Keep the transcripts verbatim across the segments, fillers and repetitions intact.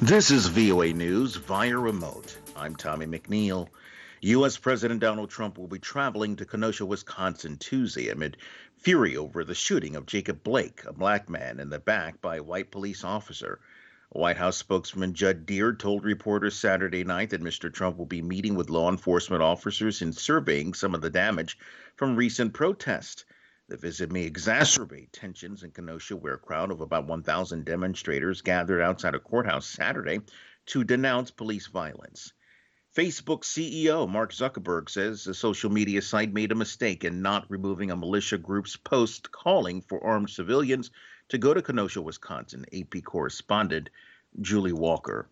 This is V O A News via remote. I'm Tommy McNeil. U S. President Donald Trump will be traveling to Kenosha, Wisconsin Tuesday amid fury over the shooting of Jacob Blake, a black man, in the back by a white police officer. A White House spokesman Judd Deere told reporters Saturday night that Mister Trump will be meeting with law enforcement officers and surveying some of the damage from recent protests. The visit may exacerbate tensions in Kenosha, where a crowd of about one thousand demonstrators gathered outside a courthouse Saturday to denounce police violence. Facebook C E O Mark Zuckerberg says the social media site made a mistake in not removing a militia group's post calling for armed civilians to go to Kenosha, Wisconsin. A P correspondent Julie Walker.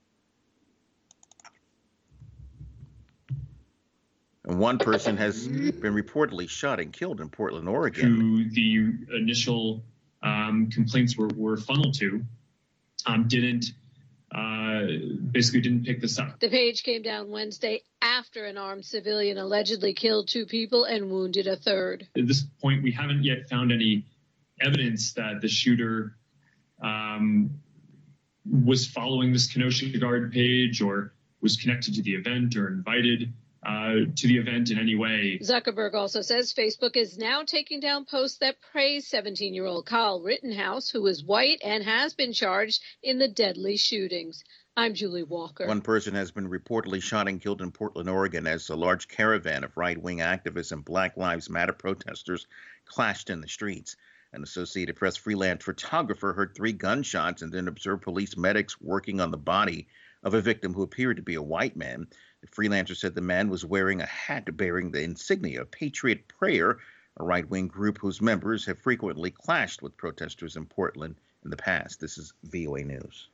And one person has been reportedly shot and killed in Portland, Oregon. Who the initial um, complaints were, were funneled to um, didn't uh, basically didn't pick this up. The page came down Wednesday after an armed civilian allegedly killed two people and wounded a third. At this point, we haven't yet found any evidence that the shooter um, was following this Kenosha Guard page or was connected to the event or invited Uh, to the event in any way. Zuckerberg also says Facebook is now taking down posts that praise seventeen-year-old Kyle Rittenhouse, who is white and has been charged in the deadly shootings. I'm Julie Walker. One person has been reportedly shot and killed in Portland, Oregon, as a large caravan of right-wing activists and Black Lives Matter protesters clashed in the streets. An Associated Press freelance photographer heard three gunshots and then observed police medics working on the body of a victim who appeared to be a white man. The freelancer said the man was wearing a hat bearing the insignia of Patriot Prayer, a right-wing group whose members have frequently clashed with protesters in Portland in the past. This is V O A News.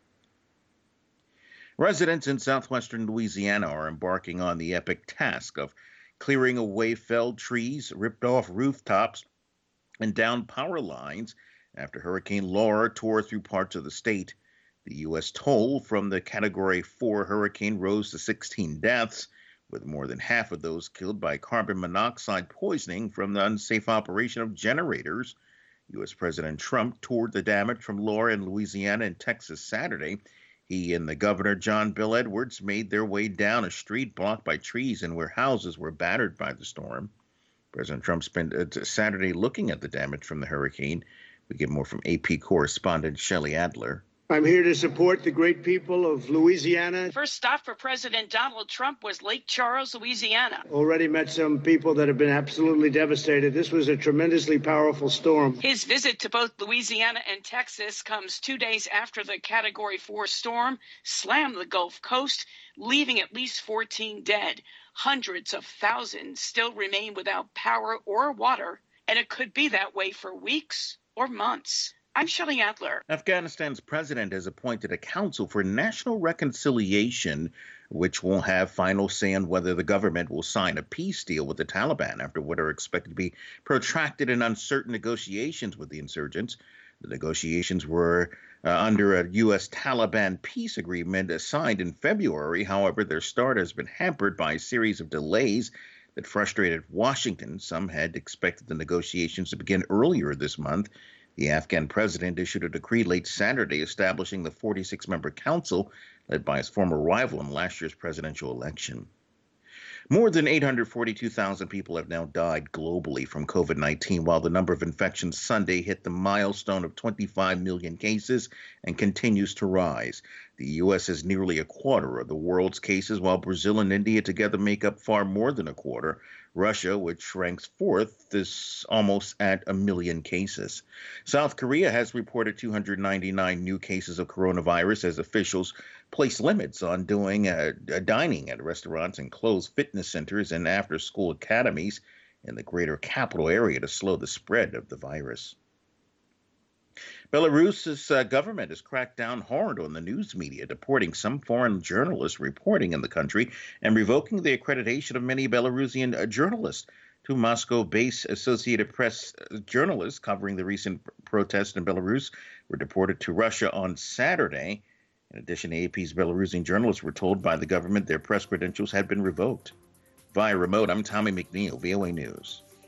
Residents in southwestern Louisiana are embarking on the epic task of clearing away felled trees, ripped off rooftops, and down power lines after Hurricane Laura tore through parts of the state. The U S toll from the Category four hurricane rose to sixteen deaths, with more than half of those killed by carbon monoxide poisoning from the unsafe operation of generators. U S. President Trump toured the damage from Laura in Louisiana and Texas Saturday. He and the governor, John Bill Edwards, made their way down a street blocked by trees and where houses were battered by the storm. President Trump spent uh, Saturday looking at the damage from the hurricane. We get more from A P correspondent Shelley Adler. I'm here to support the great people of Louisiana. First stop for President Donald Trump was Lake Charles, Louisiana. Already met some people that have been absolutely devastated. This was a tremendously powerful storm. His visit to both Louisiana and Texas comes two days after the Category four storm slammed the Gulf Coast, leaving at least fourteen dead. Hundreds of thousands still remain without power or water, and it could be that way for weeks or months. I'm Shelley Adler. Afghanistan's president has appointed a council for national reconciliation, which will have final say on whether the government will sign a peace deal with the Taliban after what are expected to be protracted and uncertain negotiations with the insurgents. The negotiations were uh, under a U S Taliban peace agreement signed in February. However, their start has been hampered by a series of delays that frustrated Washington. Some had expected the negotiations to begin earlier this month. The Afghan president issued a decree late Saturday establishing the forty-six member council led by his former rival in last year's presidential election. More than eight hundred forty-two thousand people have now died globally from COVID nineteen, while the number of infections Sunday hit the milestone of twenty-five million cases and continues to rise. The U S has nearly a quarter of the world's cases, while Brazil and India together make up far more than a quarter. Russia, which ranks fourth, is almost at a million cases. South Korea has reported two hundred ninety-nine new cases of coronavirus as officials place limits on doing uh, dining at restaurants and close fitness centers and after-school academies in the greater capital area to slow the spread of the virus. Belarus's uh, government has cracked down hard on the news media, deporting some foreign journalists reporting in the country and revoking the accreditation of many Belarusian uh, journalists. Two Moscow-based Associated Press uh, journalists covering the recent protests in Belarus were deported to Russia on Saturday. In addition, A P's Belarusian journalists were told by the government their press credentials had been revoked. Via remote, I'm Tommy McNeil, V O A News.